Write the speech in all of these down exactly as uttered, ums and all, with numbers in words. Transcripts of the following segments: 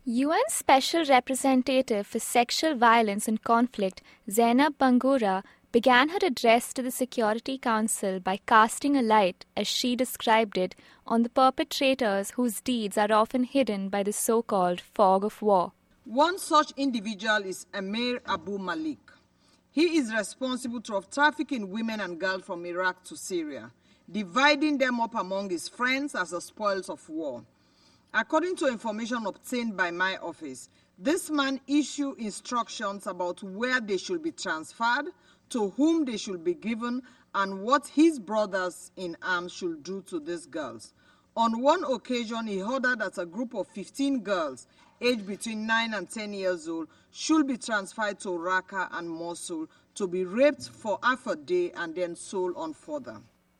U N Special Representative for Sexual Violence and Conflict, Zainab Bangura, began her address to the Security Council by casting a light, as she described it, on the perpetrators whose deeds are often hidden by the so-called fog of war. One such individual is Amir Abu Malik. He is responsible for trafficking women and girls from Iraq to Syria, dividing them up among his friends as the spoils of war. According to information obtained by my office, this man issued instructions about where they should be transferred, to whom they should be given, and what his brothers in arms should do to these girls. On one occasion, he ordered that a group of fifteen girls, aged between nine and ten years old, should be transferred to Raqqa and Mosul to be raped for half a day and then sold on further.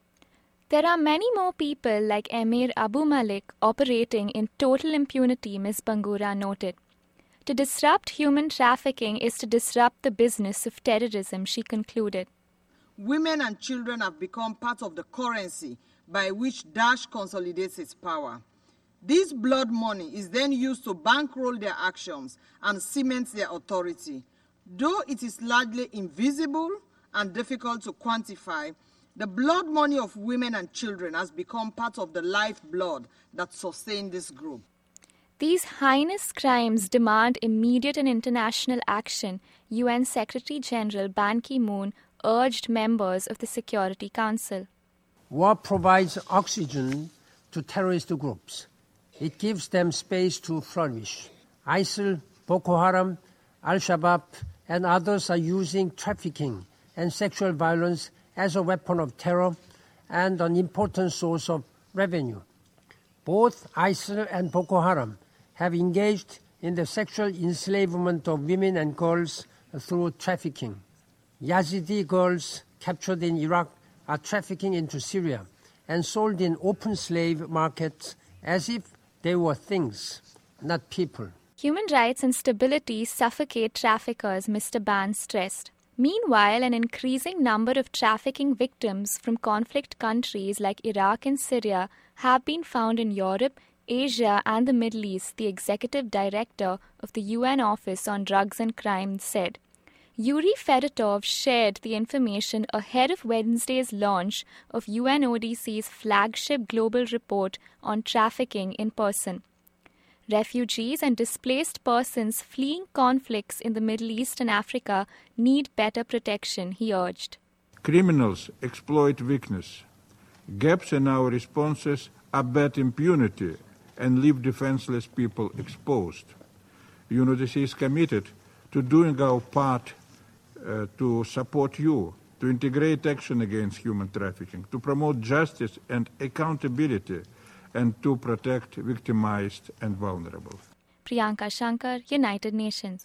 There are many more people like Amir Abu Malik operating in total impunity, Miz Bangura noted. To disrupt human trafficking is to disrupt the business of terrorism, she concluded. Women and children have become part of the currency by which Daesh consolidates its power. This blood money is then used to bankroll their actions and cement their authority. Though it is largely invisible and difficult to quantify, the blood money of women and children has become part of the lifeblood that sustains this group. These heinous crimes demand immediate and international action, U N Secretary-General Ban Ki-moon urged members of the Security Council. War provides oxygen to terrorist groups. It gives them space to flourish. ISIL, Boko Haram, Al-Shabaab, and others are using trafficking and sexual violence as a weapon of terror and an important source of revenue. Both ISIL and Boko Haram have engaged in the sexual enslavement of women and girls through trafficking. Yazidi girls captured in Iraq are trafficking into Syria and sold in open slave markets as if they were things, not people. Human rights and stability suffocate traffickers, Mister Ban stressed. Meanwhile, an increasing number of trafficking victims from conflict countries like Iraq and Syria have been found in Europe, Asia, and the Middle East, the executive director of the U N Office on Drugs and Crime said. Yuri Fedotoff shared the information ahead of Wednesday's launch of U N O D C's flagship global report on trafficking in person. Refugees and displaced persons fleeing conflicts in the Middle East and Africa need better protection, he urged. Criminals exploit weakness. Gaps in our responses abet impunity and leave defenseless people exposed. U N O D C is committed to doing our part uh, to support you, to integrate action against human trafficking, to promote justice and accountability, and to protect victimized and vulnerable. Priyanka Shankar, United Nations.